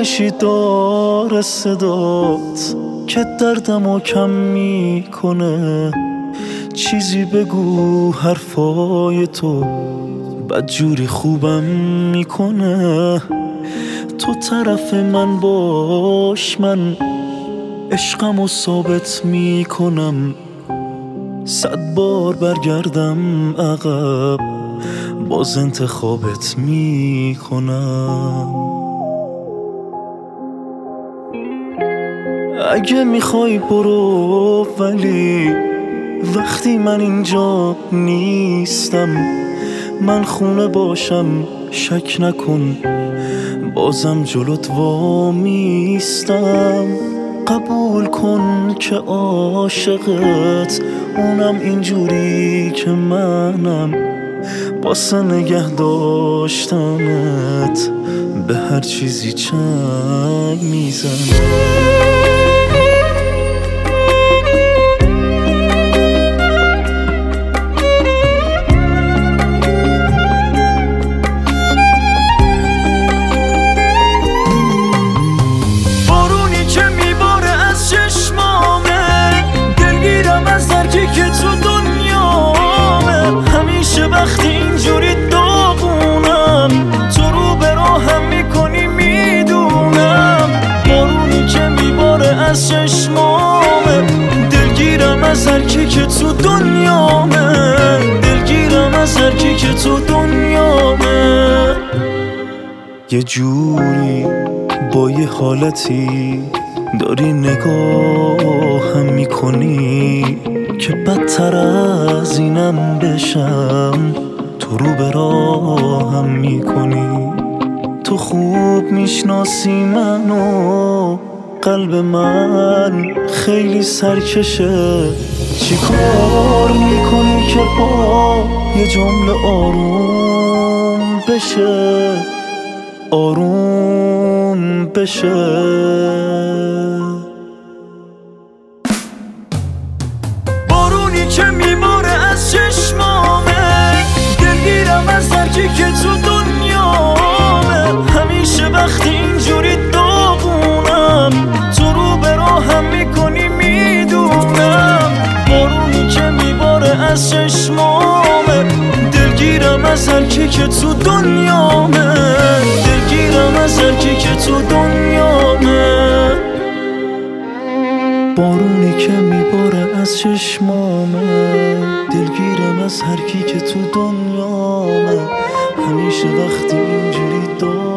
آرامشی داره صدات که دردمو کم میکنه. چیزی بگو حرفای تو بدجوری خوبم میکنه. تو طرف من باش، من عشقمو ثابت میکنم. 100 بار برگردم عقب باز انتخابت میکنم. اگه میخوای برو، ولی وقتی من اینجا نیستم، من خونه باشم شک نکن بازم جلوت وامیستم. قبول کن که عاشقت، اونم اینجوری که منم. واسه نگه داشتنت به هر چیزی چنگ میزنم. وقتی اینجوری داغونم، تو رو به راهم میکنی میدونم. بارونی که میباره از چشمامه، دلگیرم از هر کی که تو دنیامه. دلگیرم از هر کی که تو دنیامه. یه جوری با یه حالتی داری نگاهم میکنی که بدتر از اینم بشم. تو رو به راهم میکنی. تو خوب میشناسی منو، قلب من خیلی سرکشه. چی کار میکنی که با یه جمله آروم بشه، آروم بشه. که میباره از چشمامه، دلگیرم از هر کی که تو دنیامه. همیشه وقتی اینجوری داغونم، تو رو به راهم میکنی میدونم. بارونی که میباره از چشمامه، دلگیرم از هر کی که تو دنیامه. دلگیرم از هر کی که تو دنیامه. بارونی که میباره از چشمامه، دلگیرم از هر کی که تو دنیامه. همیشه وقتی اینجوری